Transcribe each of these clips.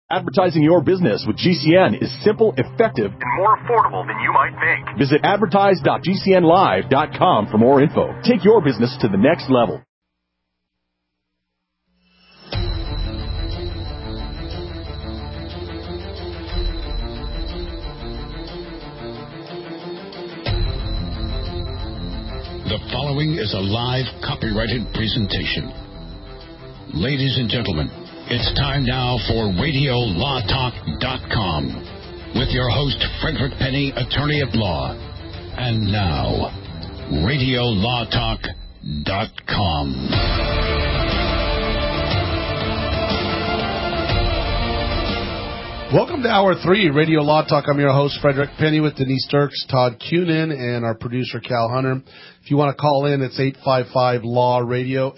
Advertising your business with GCN is simple, effective, and more affordable than you might think. Visit advertise.gcnlive.com for more info. Take your business to the next level. The following is a live copyrighted presentation. Ladies and gentlemen, it's time now for RadioLawTalk.com with your host, Frederick Penny, attorney at law. And now, RadioLawTalk.com. Welcome to Hour 3, Radio Law Talk. I'm your host, Frederick Penny, with Denise Dirks, Todd Cunin, and our producer, Cal Hunter. If you want to call in, it's 855-LAW-RADIO,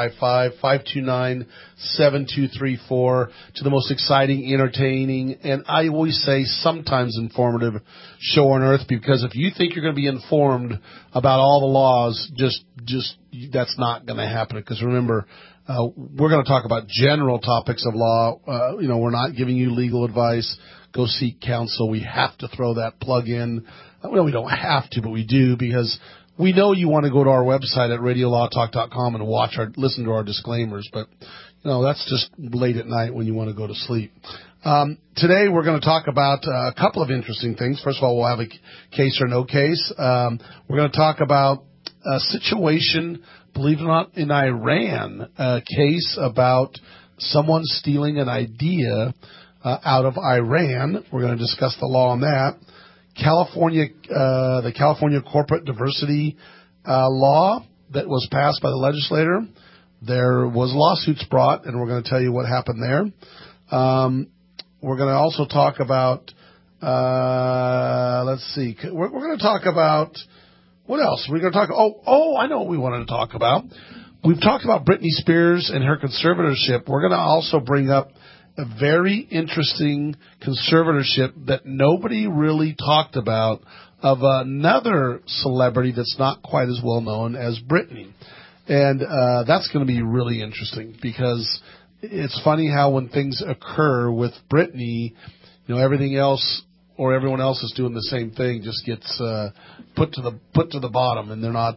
855-529-7234, to the most exciting, entertaining, and I always say sometimes informative show on earth, because if you think you're going to be informed about all the laws, just that's not going to happen. Because remember, we're going to talk about general topics of law. We're not giving you legal advice. Go seek counsel. We have to throw that plug in. Well, we don't have to, but we do, because we know you want to go to our website at radiolawtalk.com and listen to our disclaimers. But, that's just late at night when you want to go to sleep. Today we're going to talk about a couple of interesting things. First of all, we'll have a case or no case. We're going to talk about a situation, believe it or not, in Iran, a case about someone stealing an idea out of Iran. We're going to discuss the law on that. The California Corporate Diversity law that was passed by the legislator. There was lawsuits brought, and we're going to tell you what happened there. We're going to also talk about, let's see, we're going to talk about, what else? We're going to talk, I know what we wanted to talk about. We've talked about Britney Spears and her conservatorship. We're going to also bring up a very interesting conservatorship that nobody really talked about of another celebrity that's not quite as well known as Britney. And that's going to be really interesting, because it's funny how when things occur with Britney, everything else or everyone else is doing the same thing just gets put to the bottom, and they're not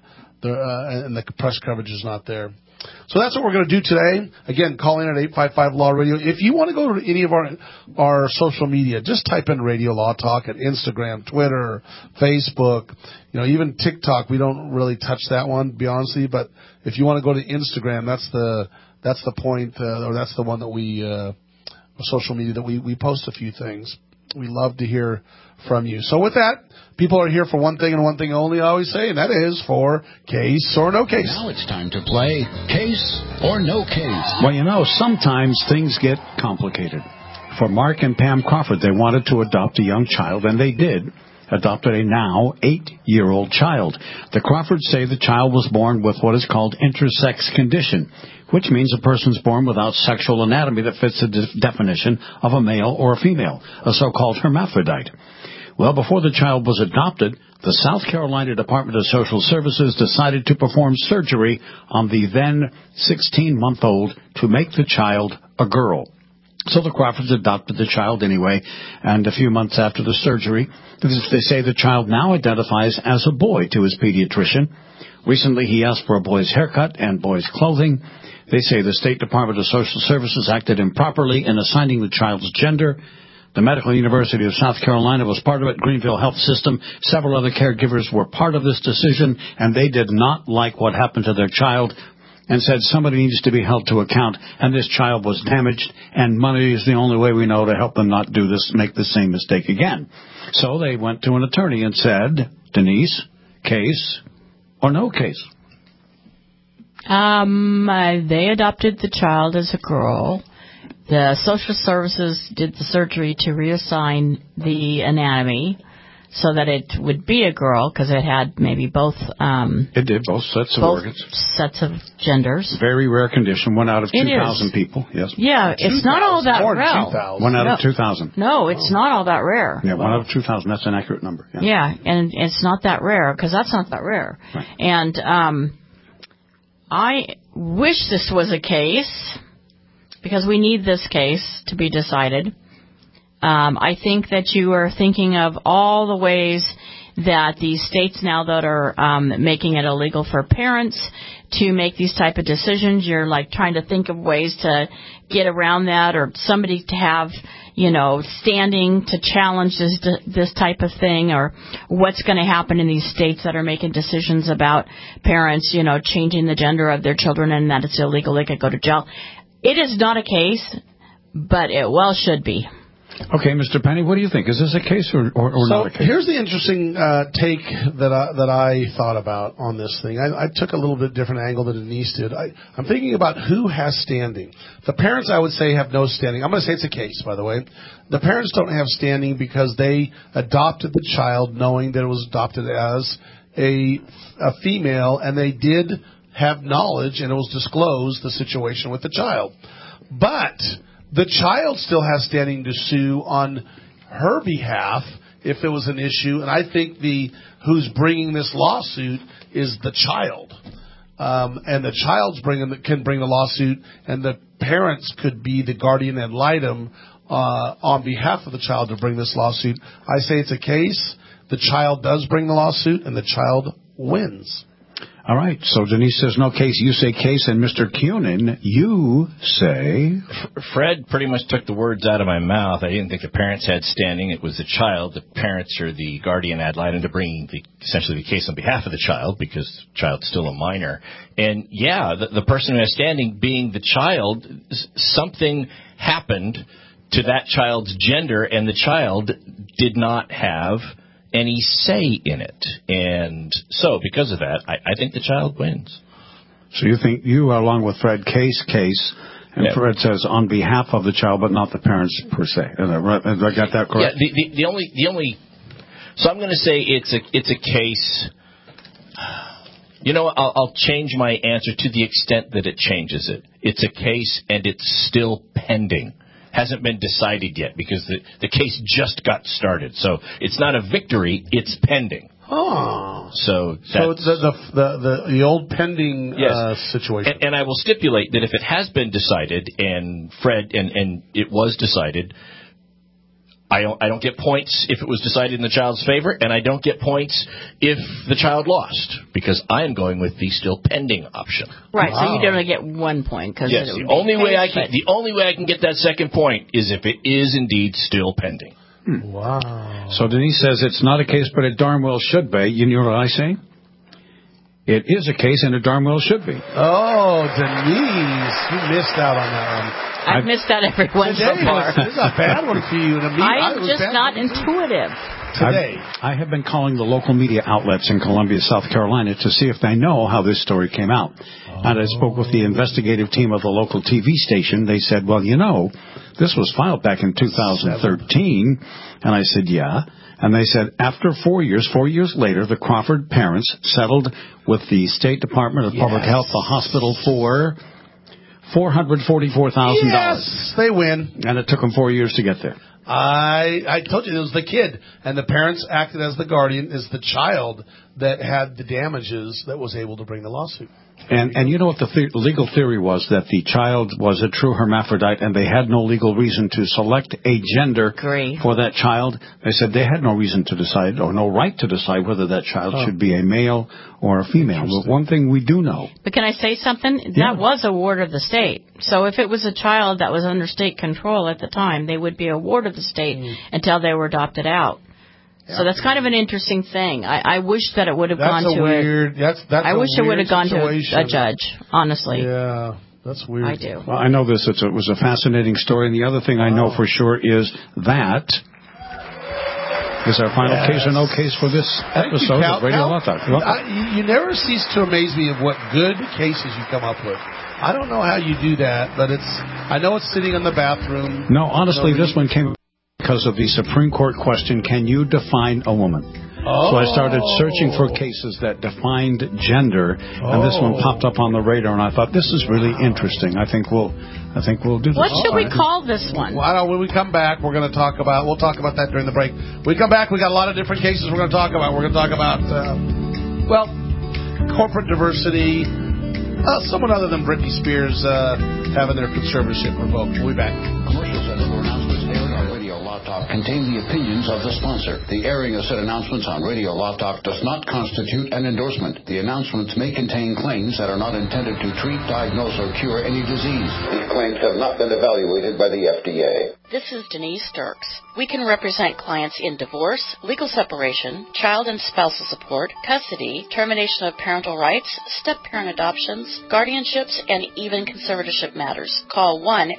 and the press coverage is not there. So that's what we're going to do today. Again, call in at 855-LAW-RADIO. If you want to go to any of our social media, just type in Radio Law Talk at Instagram, Twitter, Facebook, even TikTok. We don't really touch that one, to be honest with you. But if you want to go to Instagram, that's the point, or that's the one that we social media that we post a few things. We love to hear from you. So with that, people are here for one thing and one thing only, I always say, and that is for case or no case. Now it's time to play Case or No Case. Well, sometimes things get complicated. For Mark and Pam Crawford, they wanted to adopt a young child, and they did. Adopted a now 8-year-old child. The Crawfords say the child was born with what is called intersex condition, which means a person's born without sexual anatomy that fits the definition of a male or a female, a so-called hermaphrodite. Well, before the child was adopted, the South Carolina Department of Social Services decided to perform surgery on the then 16-month-old to make the child a girl. So the Crawfords adopted the child anyway, and a few months after the surgery, they say the child now identifies as a boy to his pediatrician. Recently, he asked for a boy's haircut and boy's clothing. They say the State Department of Social Services acted improperly in assigning the child's gender. The Medical University of South Carolina was part of it. Greenville Health System, several other caregivers were part of this decision, and they did not like what happened to their child and said somebody needs to be held to account, and this child was damaged, and money is the only way we know to help them not do this, make the same mistake again. So they went to an attorney and said, Denise, case or no case? They adopted the child as a girl. The social services did the surgery to reassign the anatomy so that it would be a girl, because it had maybe both. It did, both sets of organs. Sets of genders. Very rare condition. 1 out of 2,000 people. Yes. Yeah, it's not all that rare. 1 out of 2,000. No, it's not all that rare. Yeah, 1 out of 2,000. That's an accurate number. Yeah, and it's not that rare, because that's not that rare. Right. And I wish this was a case. because we need this case to be decided. I think that you are thinking of all the ways that the states now that are making it illegal for parents to make these type of decisions, you're like trying to think of ways to get around that, or somebody to have, standing to challenge this type of thing, or what's going to happen in these states that are making decisions about parents, changing the gender of their children and that it's illegal, they could go to jail. It is not a case, but it well should be. Okay, Mr. Penny, what do you think? Is this a case or not a case? Here's the interesting take that I thought about on this thing. I took a little bit different angle than Denise did. I'm thinking about who has standing. The parents, I would say, have no standing. I'm going to say it's a case, by the way. The parents don't have standing because they adopted the child knowing that it was adopted as a female, and they did have knowledge, and it was disclosed, the situation with the child. But the child still has standing to sue on her behalf if it was an issue, and I think who's bringing this lawsuit is the child, and the child's can bring the lawsuit, and the parents could be the guardian ad litem on behalf of the child to bring this lawsuit. I say it's a case. The child does bring the lawsuit, and the child wins. All right, so Denise says no case, you say case, and Mr. Kunin, you say... Fred pretty much took the words out of my mouth. I didn't think the parents had standing. It was the child. The parents are the guardian ad litem to bring essentially the case on behalf of the child, because the child's still a minor. And, yeah, the person who has standing being the child, something happened to that child's gender, and the child did not have any say in it. And so, because of that, I think the child wins. So you think you, along with Fred, case, and yeah. Fred says on behalf of the child, but not the parents per se. Have I got that correct? Yeah, the only. So I'm going to say it's a case. I'll change my answer to the extent that it changes it. It's a case, and it's still pending. Hasn't been decided yet because the case just got started. So it's not a victory, it's pending. Oh. So it's the old pending situation. And I will stipulate that if it has been decided, and Fred, and it was decided, I don't get points if it was decided in the child's favor, and I don't get points if the child lost, because I am going with the still pending option. Right, wow. So you only get 1 point. Yes, the only way I can get that second point is if it is indeed still pending. Wow. So Denise says it's not a case, but it darn well should be. You know what I say? It is a case, and it darn well should be. Oh, Denise, you missed out on that one. I've missed out every one so far. This is a bad one for you. I'm just not intuitive. Today. I have been calling the local media outlets in Columbia, South Carolina, to see if they know how this story came out. And I spoke with the investigative team of the local TV station. They said, well, this was filed back in 2013. And I said, yeah. And they said after 4 years later, the Crawford parents settled with the State Department of Public Health, the hospital, for $444,000. Yes, they win. And it took them 4 years to get there. I told you it was the kid, and the parents acted as the guardian. Is the child that had the damages that was able to bring the lawsuit. And you know what the legal theory was? That the child was a true hermaphrodite, and they had no legal reason to select a gender for that child. They said they had no reason to decide, or no right to decide, whether that child should be a male or a female. But one thing we do know. But can I say something? That was a ward of the state. So if it was a child that was under state control at the time, they would be a ward of the state until they were adopted out. So that's kind of an interesting thing. I wish that it would have gone to I wish it would have gone to a judge, honestly. Yeah, that's weird. I do. Well, I know this. It was a fascinating story. And the other thing I know for sure is that is our final case or no case for this episode of Radio Law Talk. You never cease to amaze me of what good cases you come up with. I don't know how you do that, but I know it's sitting in the bathroom. No, honestly, this one came because of the Supreme Court question, can you define a woman? So I started searching for cases that defined gender, and this one popped up on the radar, and I thought, this is really interesting. I think we'll do this. What should we call this one? Well, when we come back, we'll talk about that during the break. When we come back, we got a lot of different cases we're going to talk about. We're going to talk about, corporate diversity. Someone other than Britney Spears having their conservatorship revoked. We'll be back. Commercials and other announcements aired on Radio Law Talk contain the opinions of the sponsor. The airing of said announcements on Radio Law Talk does not constitute an endorsement. The announcements may contain claims that are not intended to treat, diagnose, or cure any disease. These claims have not been evaluated by the FDA. This is Denise Dirks. We can represent clients in divorce, legal separation, child and spousal support, custody, termination of parental rights, step-parent adoptions, guardianships, and even conservatorship matters. Call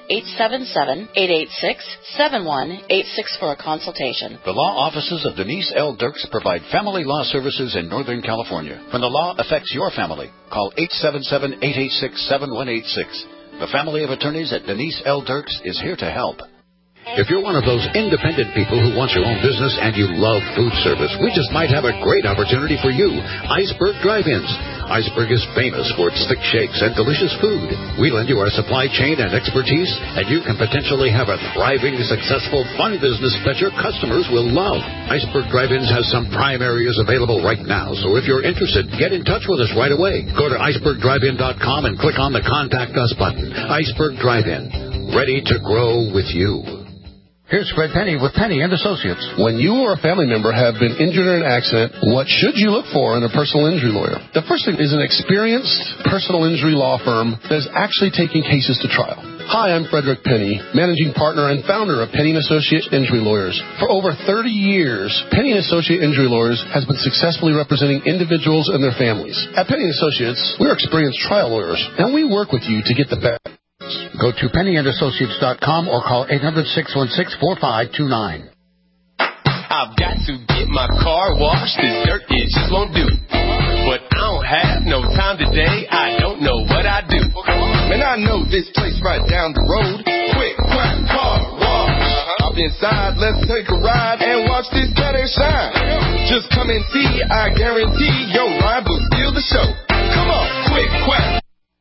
1-877-886-7186 for a consultation. The law offices of Denise L. Dirks provide family law services in Northern California. When the law affects your family, call 877-886-7186. The family of attorneys at Denise L. Dirks is here to help. If you're one of those independent people who wants your own business and you love food service, we just might have a great opportunity for you. Iceberg Drive-Ins. Iceberg is famous for its thick shakes and delicious food. We lend you our supply chain and expertise, and you can potentially have a thriving, successful, fun business that your customers will love. Iceberg Drive-Ins has some prime areas available right now, so if you're interested, get in touch with us right away. Go to icebergdrivein.com and click on the Contact Us button. Iceberg Drive-In, ready to grow with you. Here's Fred Penny with Penny & Associates. When you or a family member have been injured in an accident, what should you look for in a personal injury lawyer? The first thing is an experienced personal injury law firm that is actually taking cases to trial. Hi, I'm Frederick Penny, managing partner and founder of Penny & Associates Injury Lawyers. For over 30 years, Penny & Associates Injury Lawyers has been successfully representing individuals and their families. At Penny & Associates, we're experienced trial lawyers, and we work with you to get the best. Go to PennyandAssociates.com or call 800-616-4529. I've got to get my car washed. The dirt, it just won't do. But I don't have no time today. I don't know what I do. Man, I know this place right down the road. Quick, Quack Car Wash. Hop inside, let's take a ride and watch this cat shine. Just come and see, I guarantee your ride will steal the show. Come on, Quick Quack.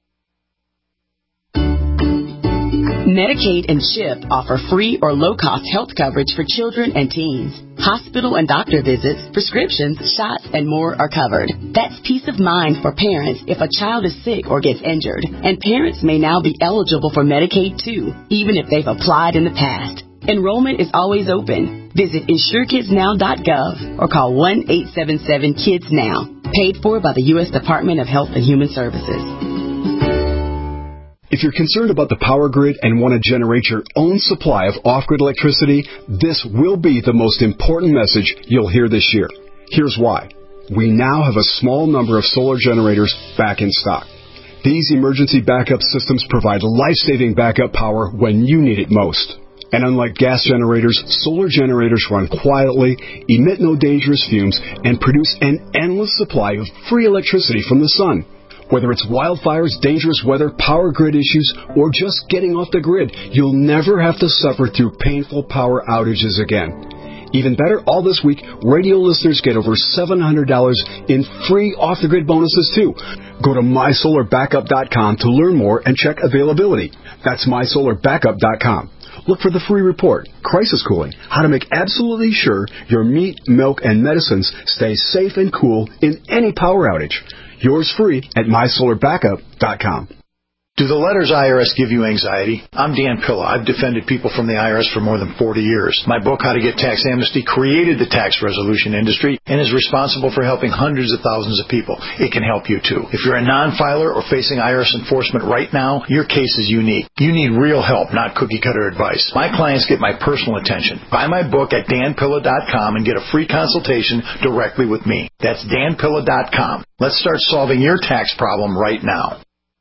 Medicaid and CHIP offer free or low-cost health coverage for children and teens. Hospital and doctor visits, prescriptions, shots, and more are covered. That's peace of mind for parents if a child is sick or gets injured. And parents may now be eligible for Medicaid, too, even if they've applied in the past. Enrollment is always open. Visit InsureKidsNow.gov or call 1-877-KIDS-NOW. Paid for by the U.S. Department of Health and Human Services. If you're concerned about the power grid and want to generate your own supply of off-grid electricity, this will be the most important message you'll hear this year. Here's why. We now have a small number of solar generators back in stock. These emergency backup systems provide life-saving backup power when you need it most. And unlike gas generators, solar generators run quietly, emit no dangerous fumes, and produce an endless supply of free electricity from the sun. Whether it's wildfires, dangerous weather, power grid issues, or just getting off the grid, you'll never have to suffer through painful power outages again. Even better, all this week, radio listeners get over $700 in free off-the-grid bonuses, too. Go to MySolarBackup.com to learn more and check availability. That's MySolarBackup.com. Look for the free report, Crisis Cooling, how to make absolutely sure your meat, milk, and medicines stay safe and cool in any power outage. Yours free at MySolarBackup.com. Do the letters IRS give you anxiety? I'm Dan Pilla. I've defended people from the IRS for more than 40 years. My book, How to Get Tax Amnesty, created the tax resolution industry and is responsible for helping hundreds of thousands of people. It can help you, too. If you're a non-filer or facing IRS enforcement right now, your case is unique. You need real help, not cookie-cutter advice. My clients get my personal attention. Buy my book at danpilla.com and get a free consultation directly with me. That's danpilla.com. Let's start solving your tax problem right now.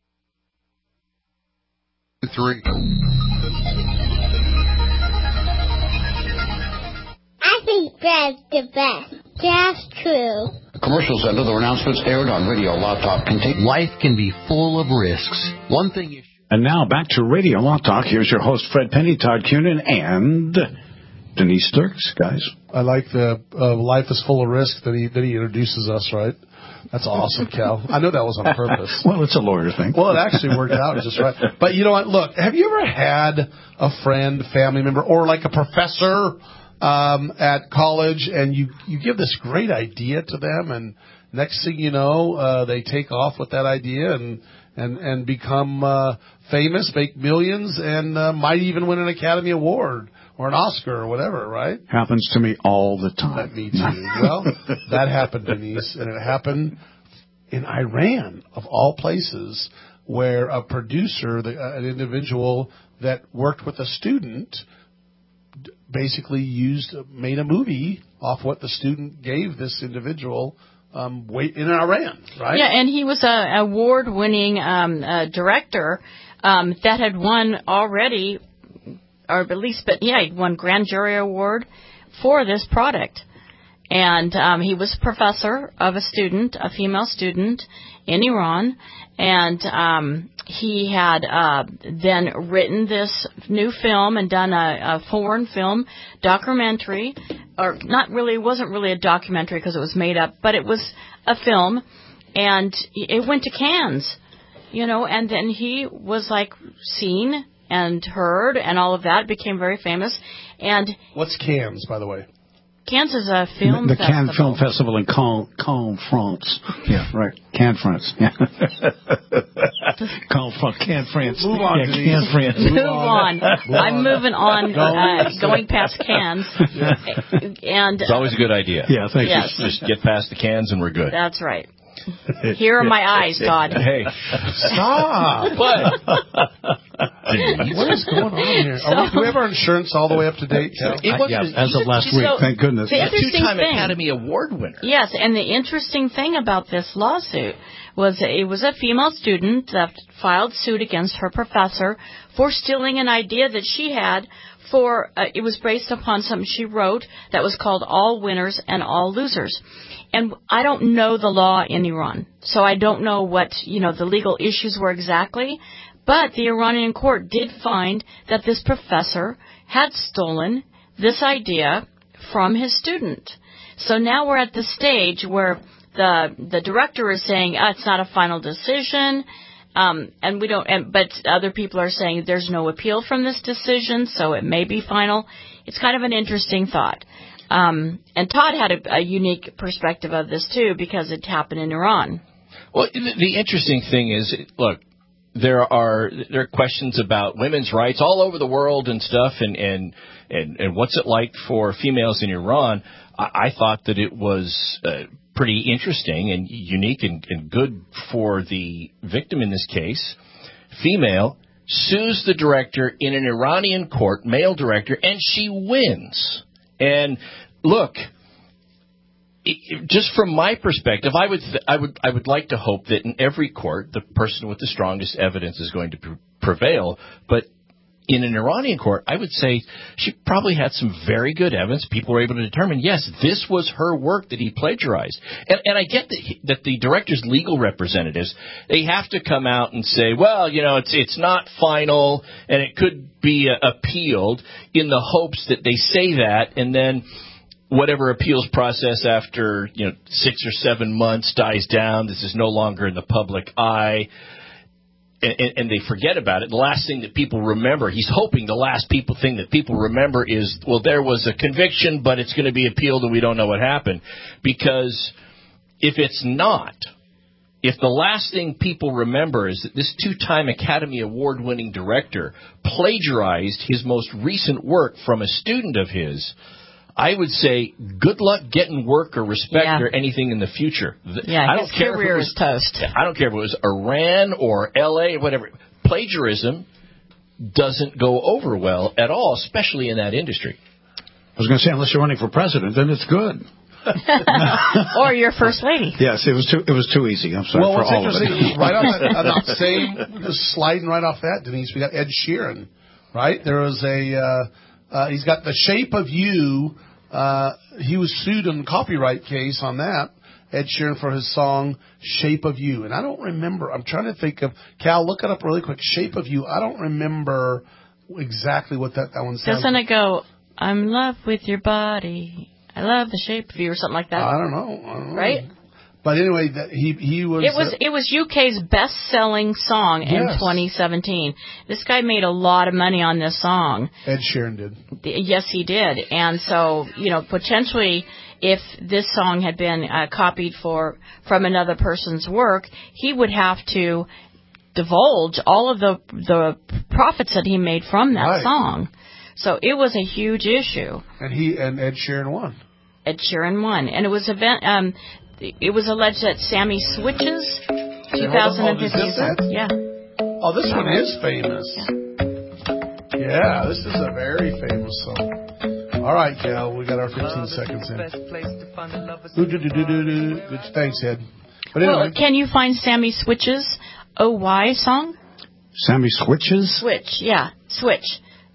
3. I think Brad's the best. That's true. Commercials and other announcements aired on Radio Law Talk contain... Life can be full of risks. One thing is... And now back to Radio Law Talk. Here's your host, Fred Penny, Todd Cunin, and Denise Dirks, guys. I like the life is full of risk that he introduces us, right? That's awesome, Cal. I know that was on purpose. Well, it's a lawyer thing. Well, it actually worked out just right. But you know what? Look, have you ever had a friend, family member, or like a professor at college, and you give this great idea to them, and next thing you know, they take off with that idea, and and become famous, make millions, and might even win an Academy Award or an Oscar or whatever, right? Happens to me all the time. Me too. Well, that happened, Denise, and it happened in Iran, of all places, where a producer, an individual that worked with a student, basically made a movie off what the student gave this individual in Iran, right? Yeah, and he was an award-winning director that had won already, or at least, he won Grand Jury Award for this product. And he was a professor of a female student in Iran, and he had then written this new film and done a foreign film documentary, or not really, it wasn't really a documentary because it was made up, but it was a film, and it went to Cannes, and then he was like seen and heard and all of that, became very famous. And what's Cannes, by the way? Cannes is a film the festival. Cannes Film Festival in Caen, France. Yeah, right. Cannes, France. Yeah. Cannes, France. Move on, Cannes, France. Move on. I'm moving on, going past Cannes. And it's always a good idea. Yeah, thank you. Just get past the cans and we're good. That's right. Here are my eyes, Todd. Hey, stop! What? What is going on here? Do we have our insurance all the way up to date? As of last week, thank goodness. The interesting two-time thing, Academy Award winner. Yes, and the interesting thing about this lawsuit was it was a female student that filed suit against her professor for stealing an idea that she had for, it was based upon something she wrote that was called All Winners and All Losers. And I don't know the law in Iran, so I don't know what, the legal issues were exactly. But the Iranian court did find that this professor had stolen this idea from his student. So now we're at the stage where the director is saying, it's not a final decision, and we don't, but other people are saying there's no appeal from this decision, so it may be final. It's kind of an interesting thought. And Todd had a unique perspective of this, too, because it happened in Iran. Well, the interesting thing is, look, there are questions about women's rights all over the world and stuff, and what's it like for females in Iran. I thought that it was pretty interesting and unique and good for the victim in this case. Female sues the director in an Iranian court, male director, and she wins. And look, just from my perspective, I would like to hope that in every court, the person with the strongest evidence is going to prevail. But in an Iranian court, I would say she probably had some very good evidence. People were able to determine, yes, this was her work that he plagiarized. And I get that the director's legal representatives, they have to come out and say, well, it's not final and it could be appealed, in the hopes that they say that, and then whatever appeals process after 6 or 7 months dies down. This is no longer in the public eye. And they forget about it. The last thing that people remember, he's hoping the last thing that people remember is, well, there was a conviction, but it's going to be appealed and we don't know what happened. Because if it's not, if the last thing people remember is that this 2-time Academy Award-winning director plagiarized his most recent work from a student of his, I would say good luck getting work or respect or anything in the future. Yeah, his career is toast. I don't care if it was Iran or L.A. or whatever. Plagiarism doesn't go over well at all, especially in that industry. I was going to say, unless you're running for president, then it's good. Or your first lady. Yes, it was too easy. I'm sorry for all of it. Right on that same, just sliding right off that, Denise, we got Ed Sheeran, right? There was he's got The Shape of You. He was sued in a copyright case on that, Ed Sheeran, for his song Shape of You. And I don't remember. I'm trying to think of, Cal, look it up really quick. Shape of You. I don't remember exactly what that one sounds Doesn't it go, I'm in love with your body, I love the shape of you, or something like that? I don't know. Right? But anyway, he was... It was UK's best-selling song in 2017. This guy made a lot of money on this song. Ed Sheeran did. Yes, he did. And so, potentially, if this song had been copied from another person's work, he would have to divulge all of the profits that he made from that Right. song. So it was a huge issue. And Ed Sheeran won. Ed Sheeran won, and it was it was alleged that Sammy Switches, 2015. Yeah. Oh, this one is famous. Yeah, this is a very famous song. All right, Cal, we got our 15 seconds in. Good, thanks, Ed. But anyway, Well, can you find Sammy Switches OY song? Sammy Switches? Switch, yeah, Switch.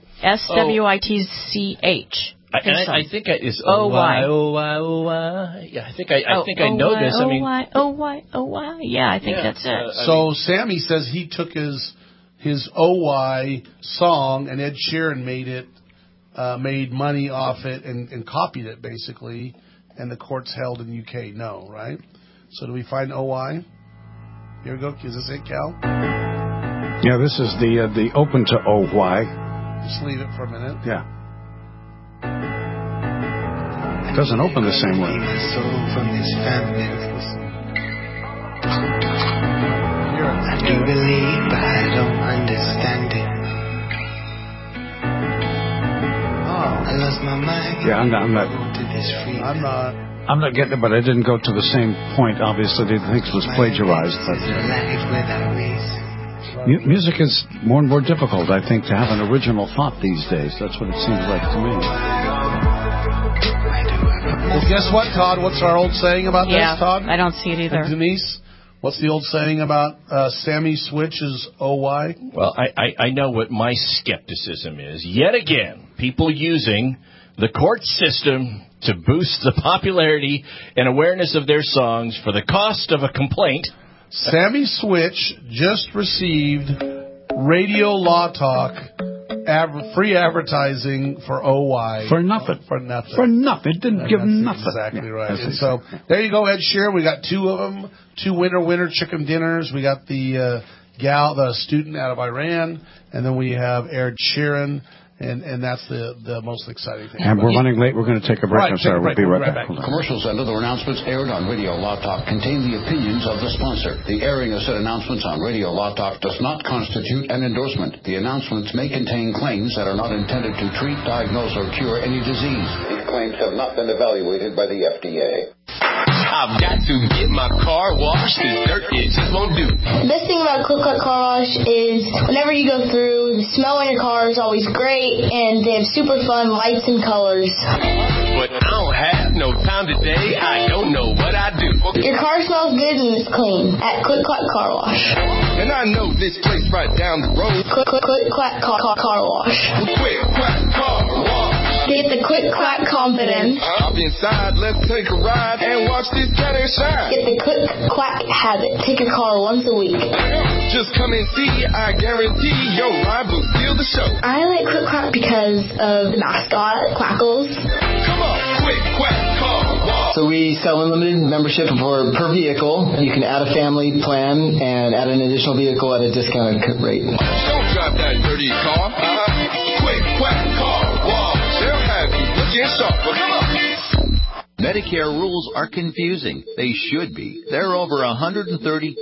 SWITCH. I think it's O-Y. O-Y. Yeah, I think I know this. I mean, O-Y. Yeah, I think that's it. So Sammy says he took his OY song and Ed Sheeran made money off it and copied it basically, and the courts held in UK no, right? So do we find OY? Here we go. Is this it, Cal? Yeah, this is the open to OY. Just leave it for a minute. Yeah. It doesn't open the same way. I do believe, but I don't understand it. I lost my mind. Yeah, I'm not getting it, but I didn't go to the same point. Obviously, they think it was plagiarized. But music is more and more difficult, I think, to have an original thought these days. That's what it seems like to me. Well, guess what, Todd? What's our old saying about this, Todd? I don't see it either. And Denise, what's the old saying about Sammy Switch is OY? Well, I know what my skepticism is. Yet again, people using the court system to boost the popularity and awareness of their songs for the cost of a complaint. Sammy Switch just received Radio Law Talk free advertising for OY. For nothing. For nothing. For nothing. It didn't give nothing. Exactly right. And so there you go, Ed Sheeran. We got two of them. 2 winner chicken dinners. We got the student out of Iran, and then we have Ed Sheeran. And that's the most exciting thing. And we're running late. We're going to take a break. Right, I'm sorry. We'll be right back. Commercials and other announcements aired on Radio Law Talk contain the opinions of the sponsor. The airing of said announcements on Radio Law Talk does not constitute an endorsement. The announcements may contain claims that are not intended to treat, diagnose, or cure any disease. These claims have not been evaluated by the FDA. I've got to get my car washed. The dirt, it just won't do. The best thing about Quick Cut Car Wash is whenever you go through, the smell in your car is always great, and they have super fun lights and colors. But I don't have no time today. I don't know what I do. Your car smells good and it's clean at Quick Cut Car Wash. And I know this place right down the road. Quick Quack Car Wash. Quick Quack Car Wash. Get the Quick Quack confidence. I'll be inside. Let's take a ride and watch this cat and shine. Get the Quick Quack habit. Take your car once a week. Just come and see. I guarantee your ride will steal the show. I like Quick Quack because of the mascot, Quackles. Come on, Quick Quack Car Wash. So we sell unlimited membership per vehicle. You can add a family plan and add an additional vehicle at a discounted rate. Don't drive that dirty car. Quick Quack Car Wash. They'll have you looking sharp. Come on. Medicare rules are confusing. They should be. There are over 130,000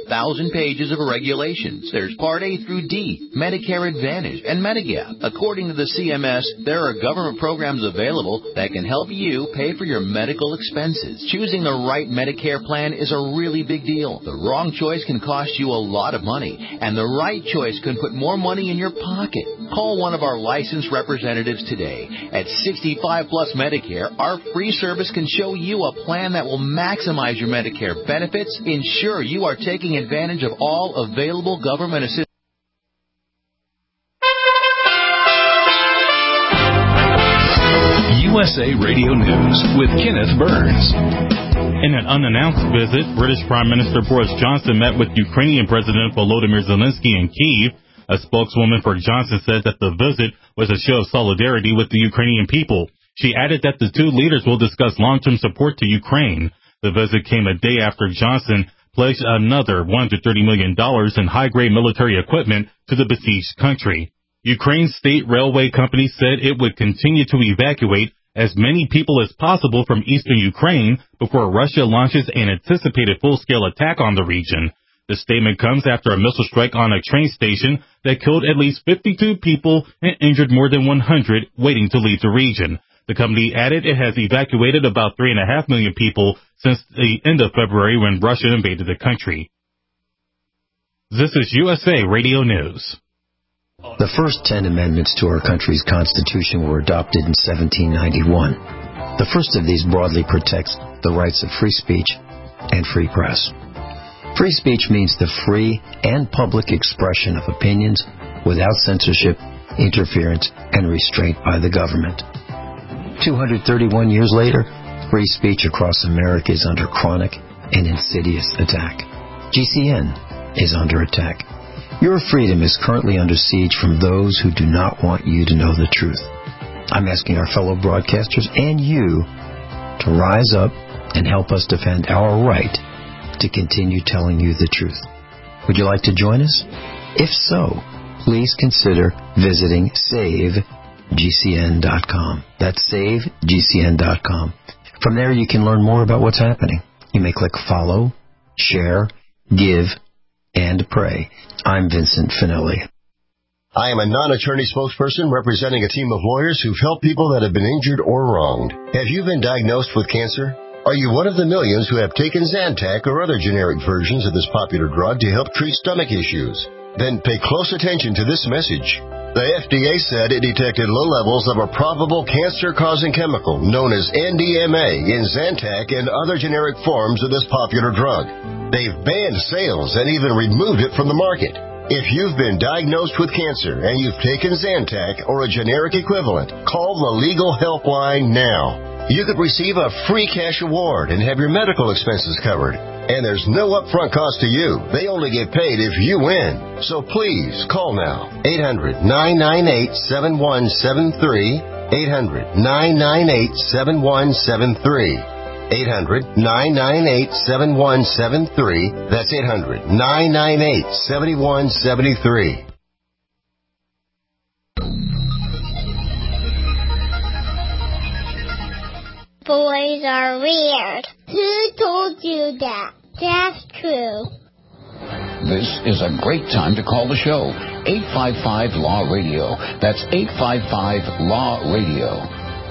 pages of regulations. There's Part A through D, Medicare Advantage, and Medigap. According to the CMS, there are government programs available that can help you pay for your medical expenses. Choosing the right Medicare plan is a really big deal. The wrong choice can cost you a lot of money, and the right choice can put more money in your pocket. Call one of our licensed representatives today. At 65 Plus Medicare, our free service can show you a plan that will maximize your Medicare benefits, ensure you are taking advantage of all available government assistance. USA Radio News with Kenneth Burns. In an unannounced visit, British Prime Minister Boris Johnson met with Ukrainian President Volodymyr Zelensky in Kyiv. A spokeswoman for Johnson said that the visit was a show of solidarity with the Ukrainian people. She added that the two leaders will discuss long-term support to Ukraine. The visit came a day after Johnson pledged another $130 million in high-grade military equipment to the besieged country. Ukraine's state railway company said it would continue to evacuate as many people as possible from eastern Ukraine before Russia launches an anticipated full-scale attack on the region. The statement comes after a missile strike on a train station that killed at least 52 people and injured more than 100 waiting to leave the region. The company added it has evacuated about 3.5 million people since the end of February when Russia invaded the country. This is USA Radio News. The first 10 amendments to our country's Constitution were adopted in 1791. The first of these broadly protects the rights of free speech and free press. Free speech means the free and public expression of opinions without censorship, interference, and restraint by the government. 231 years later, free speech across America is under chronic and insidious attack. GCN is under attack. Your freedom is currently under siege from those who do not want you to know the truth. I'm asking our fellow broadcasters and you to rise up and help us defend our right to continue telling you the truth. Would you like to join us? If so, please consider visiting SaveGCN.com. That's SaveGCN.com. From there, you can learn more about what's happening. You may click follow, share, give, and pray. I'm Vincent Finelli. I am a non-attorney spokesperson representing a team of lawyers who've helped people that have been injured or wronged. Have you been diagnosed with cancer? Are you one of the millions who have taken Zantac or other generic versions of this popular drug to help treat stomach issues? Then pay close attention to this message. The FDA said it detected low levels of a probable cancer-causing chemical known as NDMA in Zantac and other generic forms of this popular drug. They've banned sales and even removed it from the market. If you've been diagnosed with cancer and you've taken Zantac or a generic equivalent, call the Legal Helpline now. You could receive a free cash award and have your medical expenses covered. And there's no upfront cost to you. They only get paid if you win. So please, call now. 800-998-7173. 800-998-7173. 800-998-7173. That's 800-998-7173. Boys are weird. Who told you that? That's true. This is a great time to call the show. 855-LAW-RADIO. That's 855-LAW-RADIO.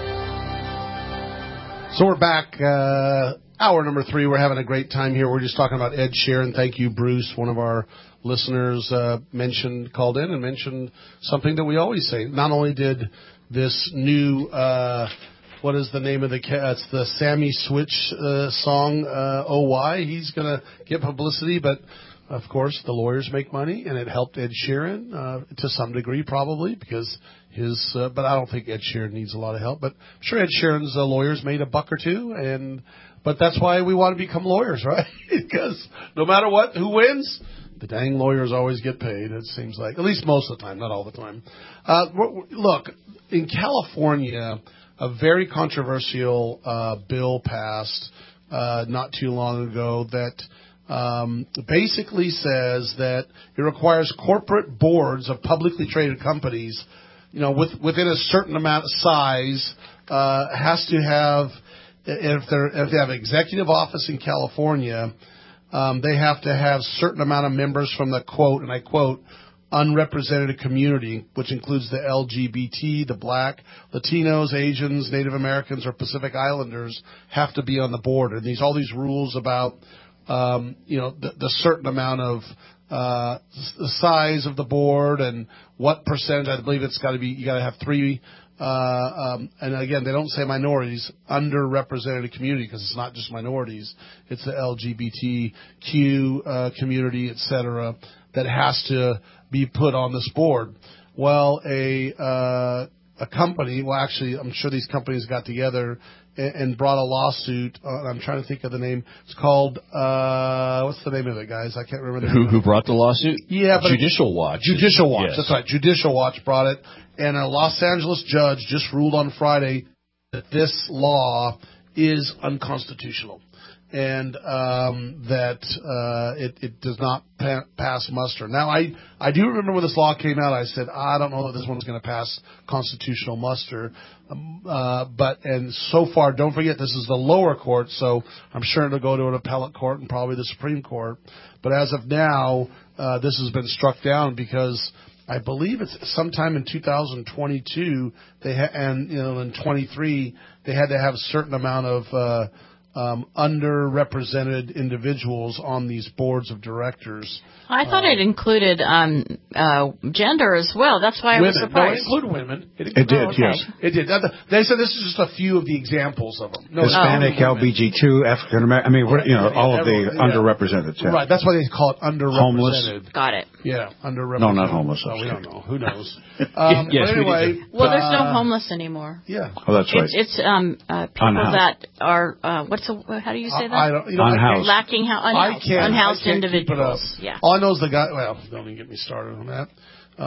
So we're back. Hour number 3. We're having a great time here. We're just talking about Ed Sheeran. Thank you, Bruce. One of our listeners called in and mentioned something that we always say. Not only did this new... what is the name of it's the Sammy Switch song, Oh Why. He's going to get publicity, but of course the lawyers make money, and it helped Ed Sheeran to some degree probably because but I don't think Ed Sheeran needs a lot of help. But I'm sure Ed Sheeran's lawyers made a buck or two, but that's why we want to become lawyers, right? Because no matter who wins, the dang lawyers always get paid, it seems like. At least most of the time, not all the time. Look, in California... a very controversial bill passed not too long ago that basically says that it requires corporate boards of publicly traded companies, within a certain amount of size, has to have, if they have executive office in California, they have to have certain amount of members from the quote, and I quote, unrepresented community, which includes the LGBT, the Black, Latinos, Asians, Native Americans, or Pacific Islanders, have to be on the board. And all these rules about, the certain amount of the size of the board and what percentage. I believe it's got to be. You got to have 3. And again, they don't say minorities, underrepresented community, because it's not just minorities. It's the LGBTQ community, etc., that has to be put on this board. Well, a company, actually, I'm sure these companies got together and brought a lawsuit. I'm trying to think of the name. It's called, what's the name of it, guys? I can't remember the name. Who brought the lawsuit? Yeah, but Judicial Watch. Judicial Watch, Yes. That's right. Judicial Watch brought it. And a Los Angeles judge just ruled on Friday that this law is unconstitutional. and that it does not pass muster. Now, I do remember when this law came out, I said, I don't know that this one's going to pass constitutional muster. And so far, don't forget, this is the lower court, so I'm sure it'll go to an appellate court and probably the Supreme Court. But as of now, this has been struck down because I believe it's sometime in 2022, in 23, they had to have a certain amount of underrepresented individuals on these boards of directors. I thought it included gender as well. That's why I was surprised. No, it included women. It did, yes. It did. They said this is just a few of the examples of them. Hispanic, LBGQ, African American. I mean, all of the underrepresented. Yeah. Right. That's why they call it underrepresented. Homeless. Got it. Yeah, underrepresented. No, not homeless. No, we don't know. Who knows? Yes, but anyway. Well, there's no homeless anymore. Yeah. Oh, that's right. It's people that are how do you say that? I don't, unhoused. Lacking unhoused individuals. Yeah. All I know is the guy. Well, don't even get me started on that.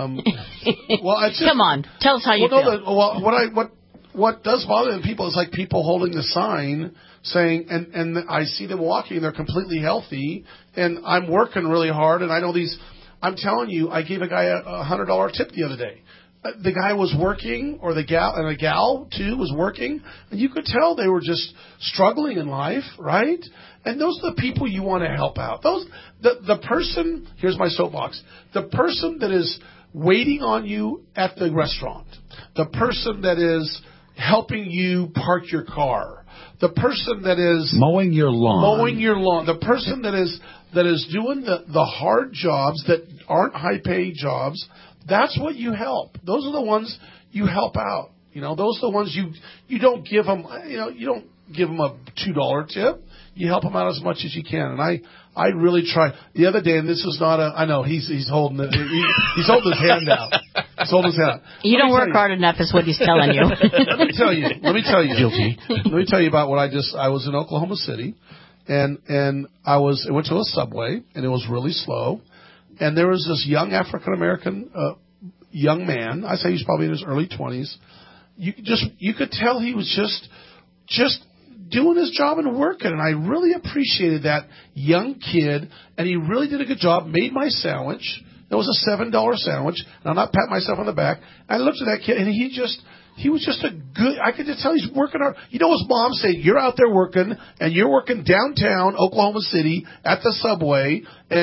Come on, tell us how you feel. What does bother people is like people holding the sign saying, and I see them walking, they're completely healthy, and I'm working really hard, and I know these. I'm telling you, I gave a guy a $100 tip the other day. The guy was working, or the gal, and a gal too was working, and you could tell they were just struggling in life, right? And those are the people you want to help out. The person, here's my soapbox, the person that is waiting on you at the restaurant, the person that is helping you park your car, the person that is mowing your lawn, the person that is doing the hard jobs that aren't high-paying jobs. That's what you help. Those are the ones you help out. Those are the ones you don't give them. You don't give them a $2 tip. You help them out as much as you can. And I really try. The other day, and this is not I know he's holding it. He's holding his hand out. He's holding his hand out. You don't work hard enough, is what he's telling you. Let me tell you. Guilty. Let me tell you about what I was in Oklahoma City, and I went to a Subway, and it was really slow. And there was this young African-American young man. I say he's probably in his early 20s. You could tell he was just doing his job and working. And I really appreciated that young kid. And he really did a good job, made my sandwich. It was a $7 sandwich. And I'm not patting myself on the back. I looked at that kid, and he was just a good, I could just tell he's working hard. His mom said, you're out there working, and you're working downtown Oklahoma City at the Subway,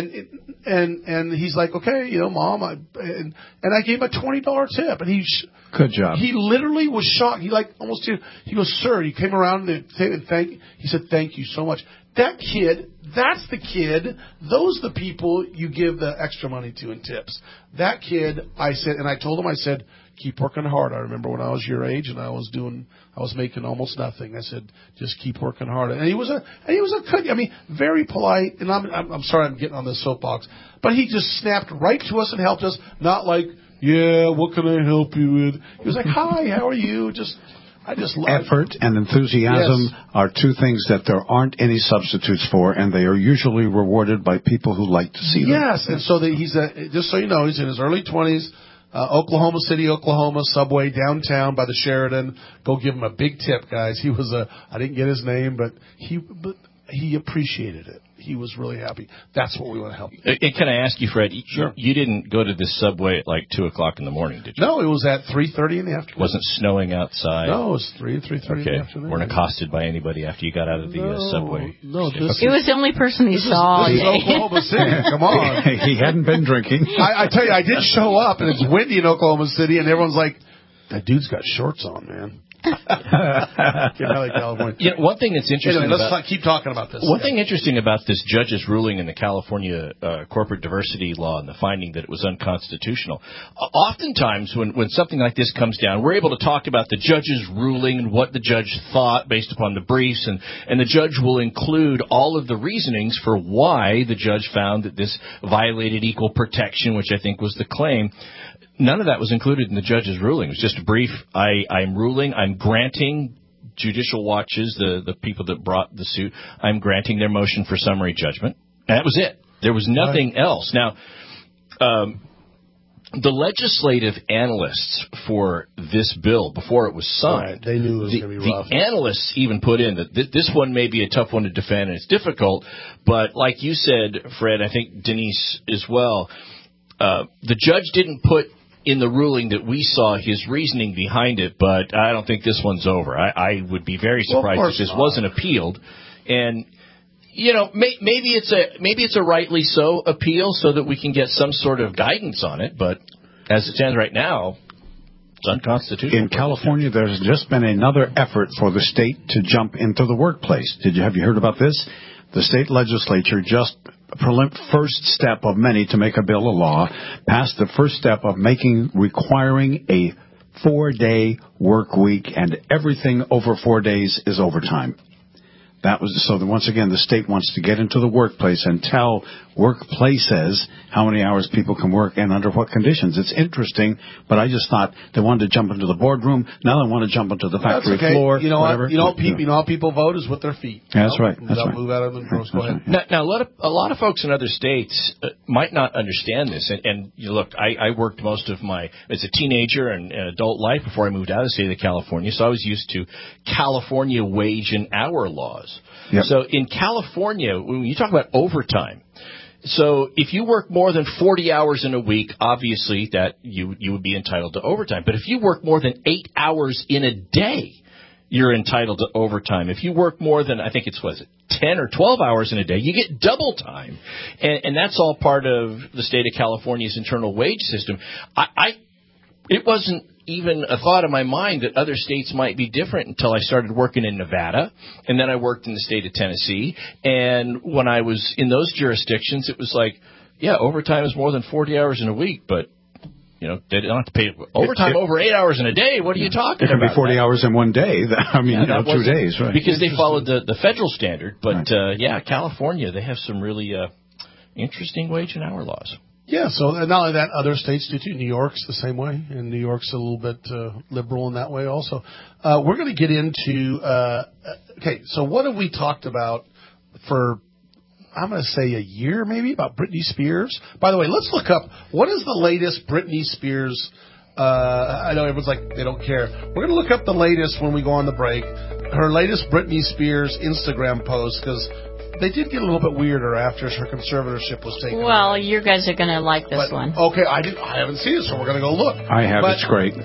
and he's like, okay, Mom, and I gave him a $20 tip, and good job. He literally was shocked. He he goes, sir, he came around and he said, thank you so much. That kid, that's the kid, those are the people you give the extra money to in tips. That kid, I told him, I said, keep working hard. I remember when I was your age and I was making almost nothing. I said, just keep working hard. And he was a good, very polite. And I'm sorry I'm getting on the soapbox, but he just snapped right to us and helped us. Not like, yeah, what can I help you with? He was like, hi, how are you? Effort and enthusiasm are two things that there aren't any substitutes for, and they are usually rewarded by people who like to see them. Yes, and so just so you know, he's in his early 20s. Oklahoma City, Oklahoma, Subway, downtown by the Sheridan. Go give him a big tip, guys. I didn't get his name, but he appreciated it. He was really happy. That's what we want to help. And can I ask you, Fred? Sure. You didn't go to this Subway at like 2:00 in the morning, did you? No, it was at 3:30 in the afternoon. Wasn't snowing outside? No, it was 3:30 in the afternoon. Weren't accosted by anybody after you got out of the Subway? No, it was the only person he saw. This is Oklahoma City. Come on. He hadn't been drinking. I tell you, I did show up, and it's windy in Oklahoma City, and everyone's like, that dude's got shorts on, man. California. One thing that's interesting. Anyway, let's keep talking about this. One thing interesting about this judge's ruling in the California corporate diversity law and the finding that it was unconstitutional. Oftentimes, when something like this comes down, we're able to talk about the judge's ruling and what the judge thought based upon the briefs, and the judge will include all of the reasonings for why the judge found that this violated equal protection, which I think was the claim. None of that was included in the judge's ruling. It was just a brief, I'm ruling, I'm granting Judicial Watches, the people that brought the suit, I'm granting their motion for summary judgment. And that was it. There was nothing else. Now, the legislative analysts for this bill, before it was signed, they knew it was going to be rough. The analysts even put in that this one may be a tough one to defend, and it's difficult. But like you said, Fred, I think Denise as well, the judge didn't put in the ruling that we saw his reasoning behind it, but I don't think this one's over. I would be very surprised if this wasn't appealed. And maybe it's a rightly so appeal so that we can get some sort of guidance on it, but as it stands right now, it's unconstitutional. In California, there's just been another effort for the state to jump into the workplace. Have you heard about this? The state legislature just first step of many to make a bill a law, passed the first step of requiring a 4-day work week, and everything over 4 days is overtime. Once again, the state wants to get into the workplace and tell workplaces how many hours people can work and under what conditions. It's interesting, but I just thought they wanted to jump into the boardroom. Now they want to jump into the factory floor. You know whatever. What? You know how people vote is with their feet. That's right. They'll move out of the doors. Go ahead. Now, a lot of folks in other states might not understand this. And look, I worked most of as a teenager and adult life before I moved out of the state of California, so I was used to California wage and hour laws. Yep. So in California, when you talk about overtime, so if you work more than 40 hours in a week, obviously that you would be entitled to overtime. But if you work more than 8 hours in a day, you're entitled to overtime. If you work more than, I think it's 10 or 12 hours in a day, you get double time. And that's all part of the state of California's internal wage system. It wasn't even a thought in my mind that other states might be different until I started working in Nevada, and then I worked in the state of Tennessee. And when I was in those jurisdictions, it was like, yeah, overtime is more than 40 hours in a week, but they don't have to pay overtime over 8 hours in a day. What are you talking about? It can be 40 hours in one day. 2 days, right? Because they followed the federal standard. But, California, they have some really interesting wage and hour laws. Yeah, so not only that, other states do too. New York's the same way, and New York's a little bit liberal in that way also. We're going to get into, so what have we talked about for, I'm going to say a year maybe, about Britney Spears? By the way, let's look up, what is the latest Britney Spears, I know everyone's like, they don't care. We're going to look up the latest when we go on the break, her latest Britney Spears Instagram post, because they did get a little bit weirder after her conservatorship was taken away. You guys are going to like this one. Okay, I haven't seen it, so we're going to go look. I have. It's great.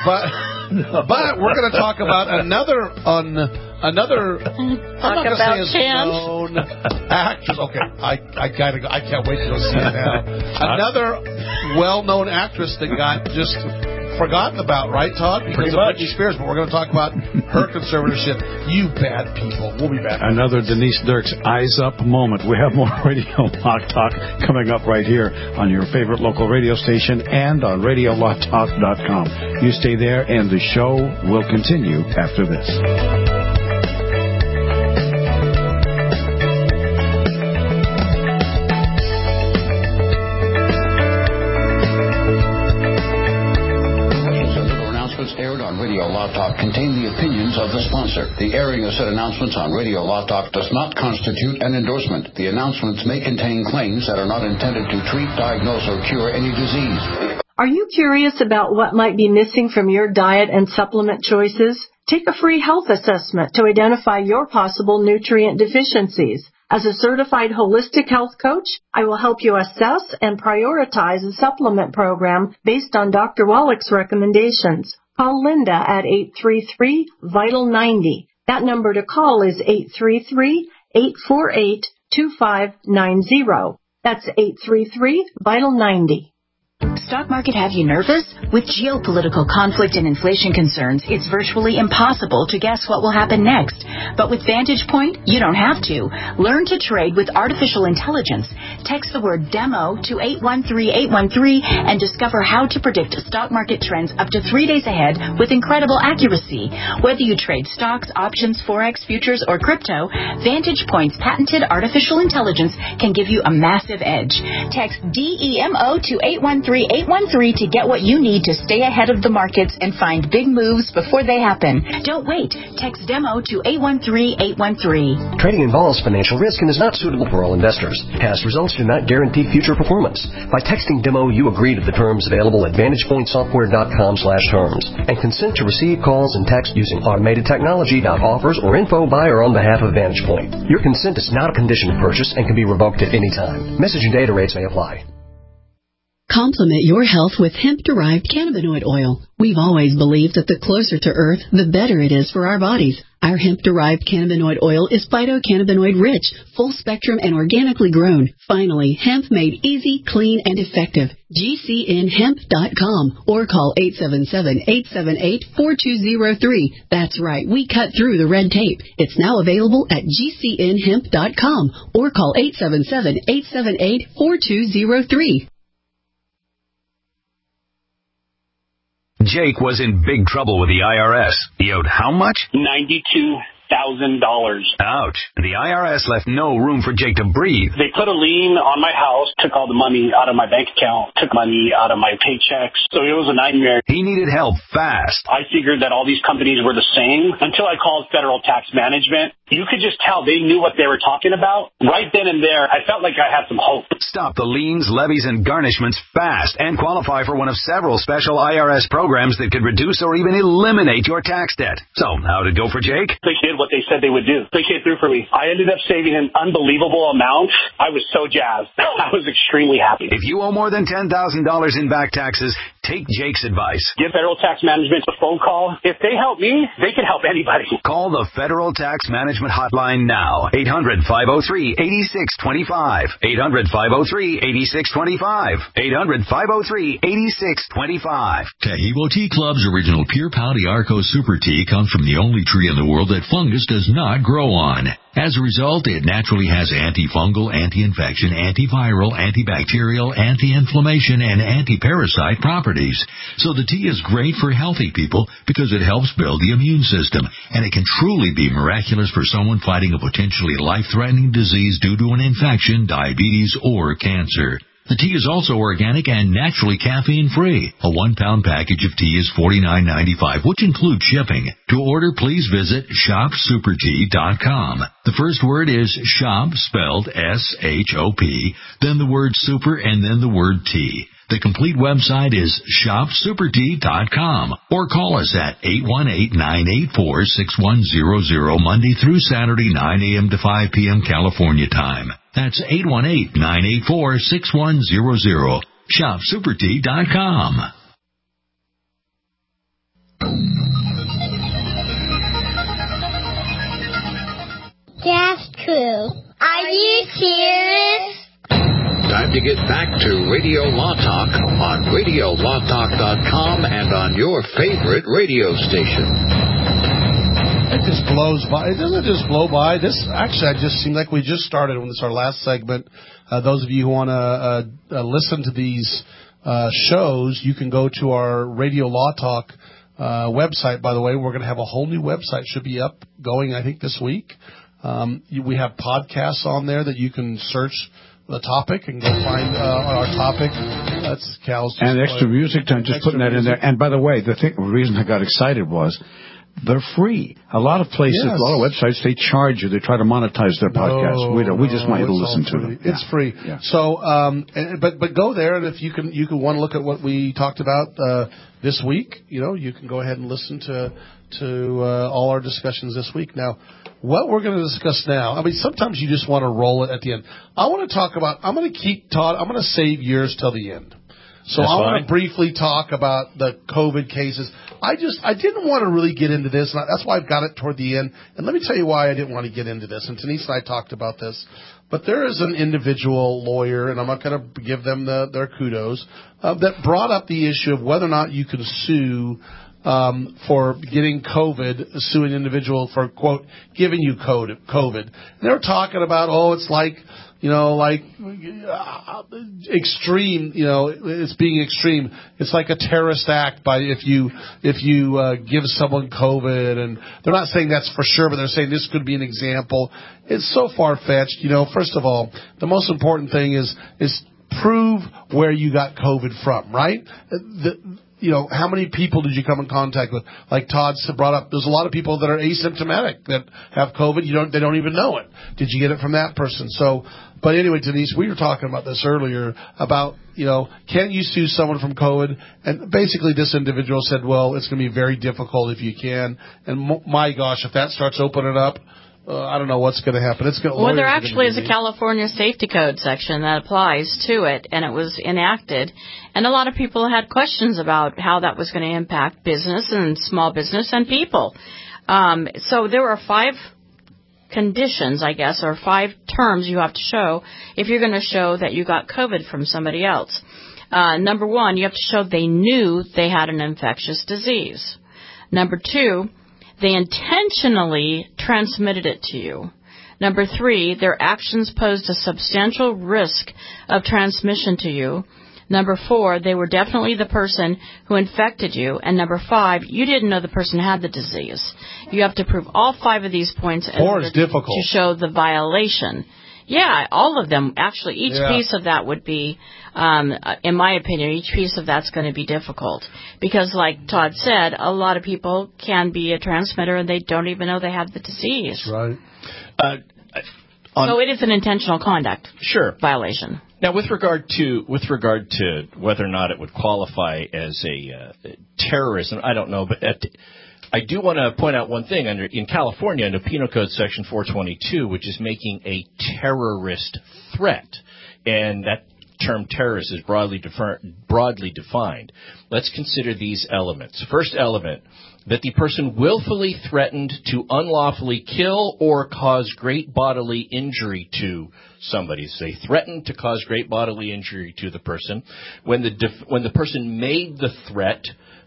But we're going to talk about another. I'm not going to say his known actress. Okay, I gotta go. I can't wait to go see it now. Another well-known actress that got just forgotten about, right, Todd? Because of Britney Spears, but we're going to talk about her conservatorship. You bad people. We'll be back. Another Denise Dirks Eyes Up moment. We have more Radio Law Talk coming up right here on your favorite local radio station and on RadioLawTalk.com. You stay there, and the show will continue after this. Radio Law Talk contain the opinions of the sponsor. The airing of said announcements on Radio Law Talk does not constitute an endorsement. The announcements may contain claims that are not intended to treat, diagnose, or cure any disease. Are you curious about what might be missing from your diet and supplement choices? Take a free health assessment to identify your possible nutrient deficiencies. As a certified holistic health coach, I will help you assess and prioritize a supplement program based on Dr. Wallach's recommendations. Call Linda at 833-VITAL-90. That number to call is 833-848-2590. That's 833-VITAL-90. Stock market have you nervous? With geopolitical conflict and inflation concerns, it's virtually impossible to guess what will happen next. But with Vantage Point, you don't have to. Learn to trade with artificial intelligence. Text the word DEMO to 813813 and discover how to predict stock market trends up to 3 days ahead with incredible accuracy. Whether you trade stocks, options, forex, futures, or crypto, Vantage Point's patented artificial intelligence can give you a massive edge. Text DEMO to 813813 to get what you need to stay ahead of the markets and find big moves before they happen. Don't wait. Text DEMO to 813-813. Trading involves financial risk and is not suitable for all investors. Past results do not guarantee future performance. By texting DEMO, you agree to the terms available at VantagePointSoftware.com/terms and consent to receive calls and text using automated technology, not offers or info by or on behalf of VantagePoint. Your consent is not a condition of purchase and can be revoked at any time. Message and data rates may apply. Complement your health with hemp-derived cannabinoid oil. We've always believed that the closer to Earth, the better it is for our bodies. Our hemp-derived cannabinoid oil is phytocannabinoid-rich, full-spectrum, and organically grown. Finally, hemp made easy, clean, and effective. GCNhemp.com or call 877-878-4203. That's right, we cut through the red tape. It's now available at GCNhemp.com or call 877-878-4203. Jake was in big trouble with the IRS. He owed how much? $92,000. Ouch. The IRS left no room for Jake to breathe. They put a lien on my house, took all the money out of my bank account, took money out of my paychecks. So it was a nightmare. He needed help fast. I figured that all these companies were the same until I called Federal Tax Management. You could just tell they knew what they were talking about. Right then and there, I felt like I had some hope. Stop the liens, levies, and garnishments fast and qualify for one of several special IRS programs that could reduce or even eliminate your tax debt. So, how'd it go for Jake? They did what they said they would do. They came through for me. I ended up saving an unbelievable amount. I was so jazzed. I was extremely happy. If you owe more than $10,000 in back taxes, take Jake's advice. Give Federal Tax Management a phone call. If they help me, they can help anybody. Call the Federal Tax Management Hotline now. 800-503-8625. 800-503-8625. 800-503-8625. Taheebo Tea Club's original Pure Pouty Arco Super Tea comes from the only tree in the world that fungus does not grow on. As a result, it naturally has antifungal, anti-infection, antiviral, antibacterial, anti-inflammation, and anti-parasite properties. So the tea is great for healthy people because it helps build the immune system, and it can truly be miraculous for someone fighting a potentially life-threatening disease due to an infection, diabetes, or cancer. The tea is also organic and naturally caffeine-free. A 1-pound package of tea is $49.95, which includes shipping. To order, please visit shopsupertea.com. The first word is shop, spelled S-H-O-P, then the word super, and then the word tea. The complete website is shopsupertea.com or call us at 818-984-6100 Monday through Saturday, 9 a.m. to 5 p.m. California time. That's 818-984-6100. Shopsupertea.com. That's true. Are you serious? Time to get back to Radio Law Talk on RadioLawTalk.com and on your favorite radio station. It just blows by. It doesn't just blow by. This actually, it just seemed like we just started when this is our last segment. Those of you who want to listen to these shows, you can go to our Radio Law Talk website. By the way, we're going to have a whole new website. Should be up going, I think, this week. We have podcasts on there that you can search the topic and go find our topic. That's Cal's. And extra music time, just putting that in there. And by the way, the reason I got excited was they're free. A lot of places, a lot of websites, they charge you. They try to monetize their podcasts. We just want you to listen to them. It's free. Yeah. So, but go there, and if you want to look at what we talked about this week, you can go ahead and listen to all our discussions this week. Now, what we're going to discuss now, I mean, sometimes you just want to roll it at the end. I want to talk about, I'm going to save yours till the end. So I want to briefly talk about the COVID cases. I didn't want to really get into this, and that's why I've got it toward the end. And let me tell you why I didn't want to get into this. And Denise and I talked about this. But there is an individual lawyer, and I'm not going to give them their kudos, that brought up the issue of whether or not you can sue for getting COVID, sue an individual for, quote, giving you COVID. And they were talking about, it's like extreme, it's being extreme. It's like a terrorist act if you give someone COVID, and they're not saying that's for sure, but they're saying this could be an example. It's so far-fetched. First of all, the most important thing is prove where you got COVID from, right? how many people did you come in contact with? Like Todd brought up, there's a lot of people that are asymptomatic that have COVID. They don't even know it. Did you get it from that person? So, but anyway, Denise, we were talking about this earlier about, can you sue someone from COVID? And basically this individual said, well, it's going to be very difficult if you can. And my gosh, if that starts opening up, I don't know what's going to happen. Well, there actually is a California Safety Code section that applies to it, and it was enacted. And a lot of people had questions about how that was going to impact business and small business and people. So there are 5 conditions, I guess, or 5 terms you have to show if you're going to show that you got COVID from somebody else. Number 1, you have to show they knew they had an infectious disease. Number 2, they intentionally transmitted it to you. Number 3, their actions posed a substantial risk of transmission to you. Number 4, they were definitely the person who infected you. And number 5, you didn't know the person had the disease. You have to prove all 5 of these points in order to show the violation. Yeah, all of them. Actually, each piece of that would be, in my opinion, each piece of that's going to be difficult. Because like Todd said, a lot of people can be a transmitter and they don't even know they have the disease. Right. So it is an intentional conduct violation. Now, with regard to whether or not it would qualify as a terrorism, I don't know, but I do want to point out one thing. In California, under Penal Code Section 422, which is making a terrorist threat, and that term terrorist is broadly defined. Let's consider these elements. First element, that the person willfully threatened to unlawfully kill or cause great bodily injury to somebody. So they threatened to cause great bodily injury to the person. When the person made the threat,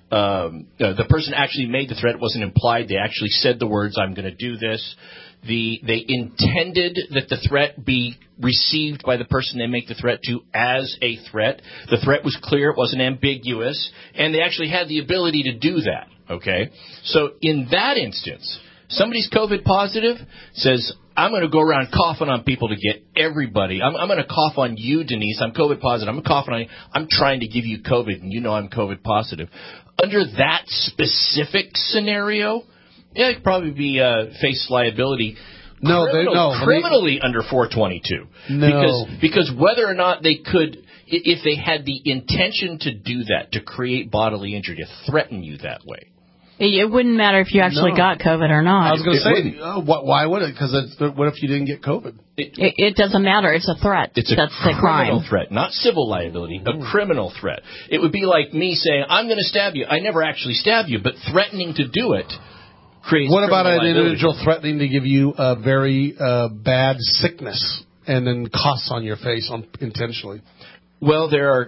the person actually made the threat. It wasn't implied. They actually said the words, I'm going to do this. They intended that the threat be received by the person they make the threat to as a threat. The threat was clear. It wasn't ambiguous. And they actually had the ability to do that. Okay? So in that instance, somebody's COVID positive, says, I'm going to go around coughing on people to get everybody. I'm going to cough on you, Denise. I'm COVID positive. I'm coughing on you. I'm trying to give you COVID, and you know I'm COVID positive. Under that specific scenario, it could probably be face liability criminally under 422. No. Because whether or not they could, if they had the intention to do that, to create bodily injury, to threaten you that way. It wouldn't matter if you actually got COVID or not. I was going to say, why would it? Because what if you didn't get COVID? It doesn't matter. It's a threat. That's a criminal threat, not civil liability, a criminal threat. It would be like me saying, I'm going to stab you. I never actually stab you, but threatening to do it creates What about an liability. individual threatening to give you a very bad sickness and then coughs on your face intentionally? Well, there are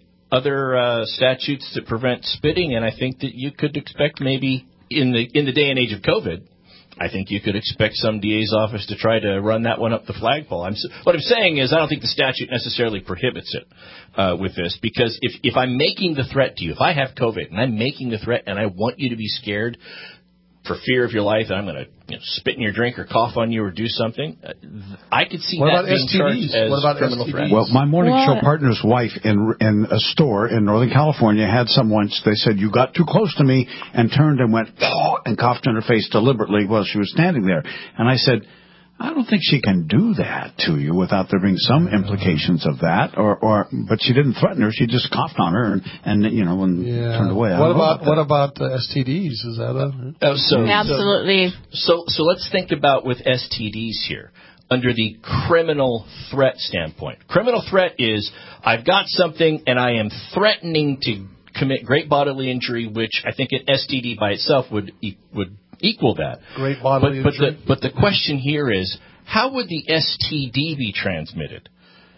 other statutes that prevent spitting, and I think that you could expect maybe in the day and age of COVID, I think you could expect some DA's office to try to run that one up the flagpole. What I'm saying is I don't think the statute necessarily prohibits it with this, because if I'm making the threat to you, if I have COVID and I'm making the threat and I want you to be scared for fear of your life, and I'm going to spit in your drink or cough on you or do something, I could see that being charged as criminal threat. Well, my morning show partner's wife in a store in Northern California had someone, they said, you got too close to me, and turned and went, and coughed in her face deliberately while she was standing there. And I said, I don't think she can do that to you without there being some implications of that. But she didn't threaten her; she just coughed on her and turned away. What about the STDs? Is that absolutely? So let's think about with STDs here under the criminal threat standpoint. Criminal threat is I've got something and I am threatening to commit great bodily injury, which I think an STD by itself would equal that. Great bodily injury. But the question here is, how would the STD be transmitted?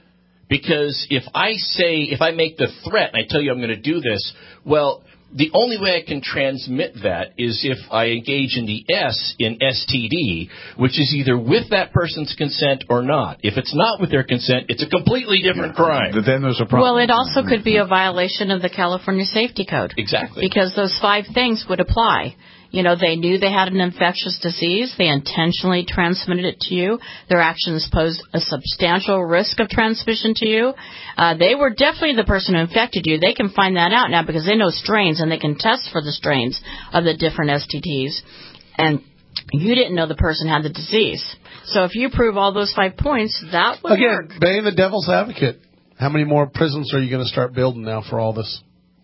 Because if I make the threat and I tell you I'm going to do this, well, the only way I can transmit that is if I engage in the S in STD, which is either with that person's consent or not. If it's not with their consent, it's a completely different crime. Then there's a problem. Well, it also could be a violation of the California Safety Code. Exactly. Because those 5 things would apply. They knew they had an infectious disease. They intentionally transmitted it to you. Their actions posed a substantial risk of transmission to you. They were definitely the person who infected you. They can find that out now because they know strains, and they can test for the strains of the different STDs. And you didn't know the person had the disease. So if you prove all those 5 points, that would work. Again, being the devil's advocate, how many more prisons are you going to start building now for all this?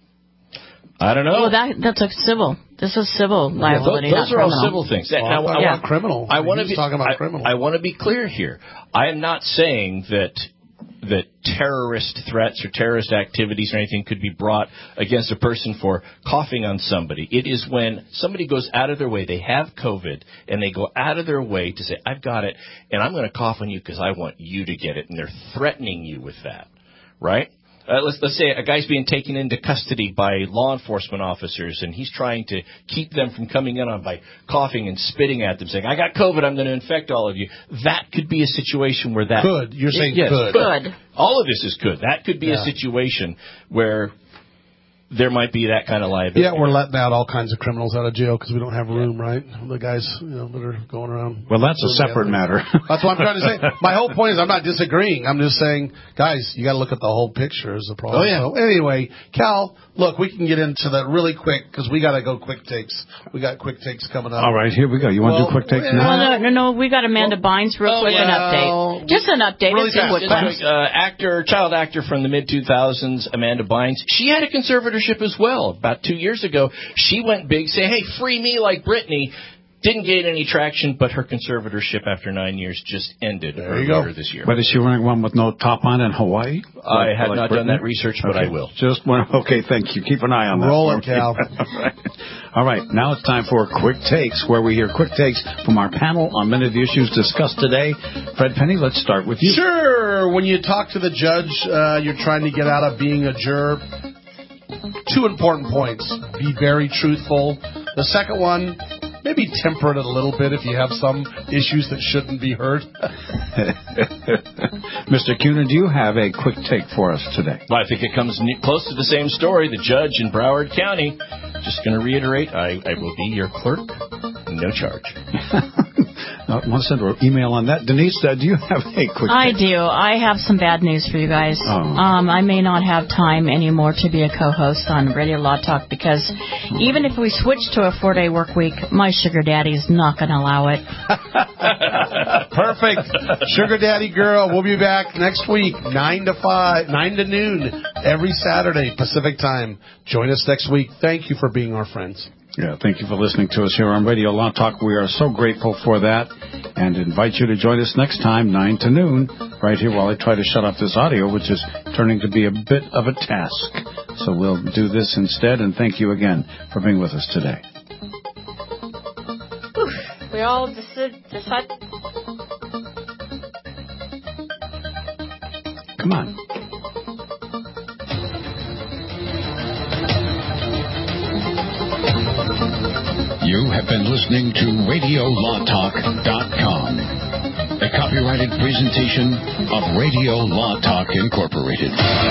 I don't know. Well, that's a civil. This is civil liability. Those are criminal. all civil things. Well, now, I want criminal. I want to be clear here. I am not saying that terrorist threats or terrorist activities or anything could be brought against a person for coughing on somebody. It is when somebody goes out of their way, they have COVID, and they go out of their way to say, I've got it, and I'm going to cough on you because I want you to get it, and they're threatening you with that, right? Let's say a guy's being taken into custody by law enforcement officers, and he's trying to keep them from coming in on by coughing and spitting at them, saying, I got COVID, I'm going to infect all of you. That could be a situation where that... Could. You're saying yes, could. All of this is could. That could be a situation where there might be that kind of liability. Yeah, we're letting out all kinds of criminals out of jail because we don't have room, right? The guys that are going around. Well, that's a separate matter. That's what I'm trying to say. My whole point is I'm not disagreeing. I'm just saying, guys, you got to look at the whole picture is the problem. Oh, yeah. So anyway, Cal, look, we can get into that really quick because we got to go quick takes. We got quick takes coming up. All right, here we go. You want to do quick takes now? Well, no, we got Amanda Bynes real quick, an update. Just an update. Really fast. Child actor from the mid-2000s, Amanda Bynes, she had a conservatorship as well. About 2 years ago, she went big, saying, hey, free me like Britney. Didn't gain any traction, but her conservatorship after 9 years just ended earlier this year. But is she wearing one with no top on in Hawaii? I have not done that research, but I will. Just one. Okay, thank you. Keep an eye on that. Roll it, Cal. All right, now it's time for Quick Takes, where we hear quick takes from our panel on many of the issues discussed today. Fred Penny, let's start with you. Sure. When you talk to the judge, you're trying to get out of being a juror. 2 important points. Be very truthful. The second one, maybe temper it a little bit if you have some issues that shouldn't be heard. Mr. Cunin, do you have a quick take for us today? Well, I think it comes close to the same story. The judge in Broward County, just going to reiterate, I will be your clerk, no charge. Want to send an email on that? Denise, do you have a quick I take? do. I have some bad news for you guys. Oh. I may not have time anymore to be a co-host on Radio Law Talk because even if we switch to a 4-day work week, my sugar daddy's not going to allow it. Perfect. Sugar Daddy Girl, we'll be back next week, 9 to noon, every Saturday, Pacific time. Join us next week. Thank you for being our friends. Yeah, thank you for listening to us here on Radio Law Talk. We are so grateful for that and invite you to join us next time, 9 to noon, right here while I try to shut off this audio, which is turning to be a bit of a task. So we'll do this instead, and thank you again for being with us today. We all decide. Come on. You have been listening to RadioLawTalk.com, a copyrighted presentation of Radio Law Talk Incorporated.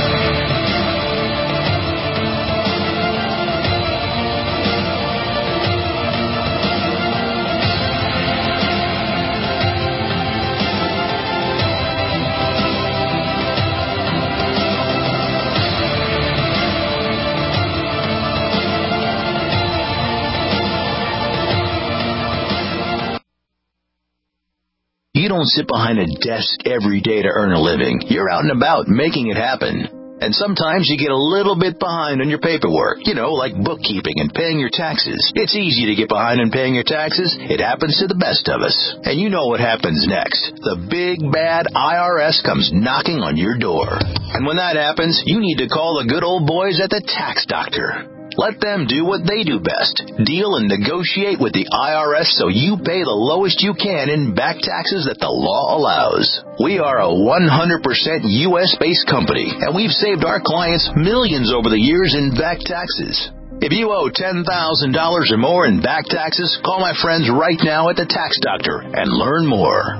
You don't sit behind a desk every day to earn a living. You're out and about making it happen. And sometimes you get a little bit behind on your paperwork, like bookkeeping and paying your taxes. It's easy to get behind on paying your taxes. It happens to the best of us. And you know what happens next. The big, bad IRS comes knocking on your door. And when that happens, you need to call the good old boys at the Tax Doctor. Let them do what they do best. Deal and negotiate with the IRS so you pay the lowest you can in back taxes that the law allows. We are a 100% U.S.-based company, and we've saved our clients millions over the years in back taxes. If you owe $10,000 or more in back taxes, call my friends right now at the Tax Doctor and learn more.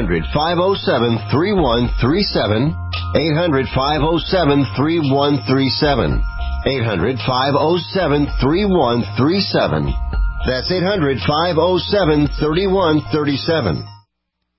800-507-3137. 800-507-3137. 800-507-3137. That's 800-507-3137.